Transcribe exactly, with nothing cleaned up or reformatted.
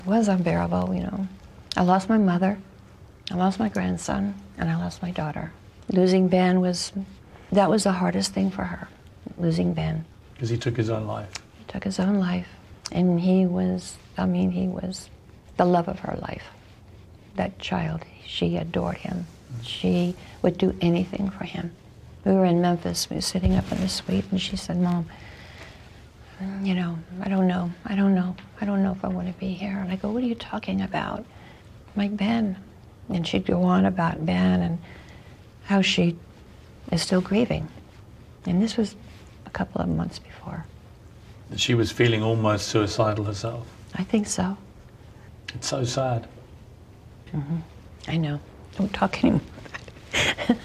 It was unbearable, you know. I lost my mother, I lost my grandson, and I lost my daughter. Losing Ben was, that was the hardest thing for her, losing Ben. Because he took his own life. He took his own life, and he was, I mean, he was the love of her life. That child, she adored him. Mm. She would do anything for him. We were in Memphis, we were sitting up in the suite, and she said, Mom, you know, I don't know, I don't know, I don't know if I want to be here. And I go, what are you talking about? Like Ben. And she'd go on about Ben and how she is still grieving. And this was a couple of months before. She was feeling almost suicidal herself. I think so. It's so sad. Mm-hmm. I know. Don't talk anymore.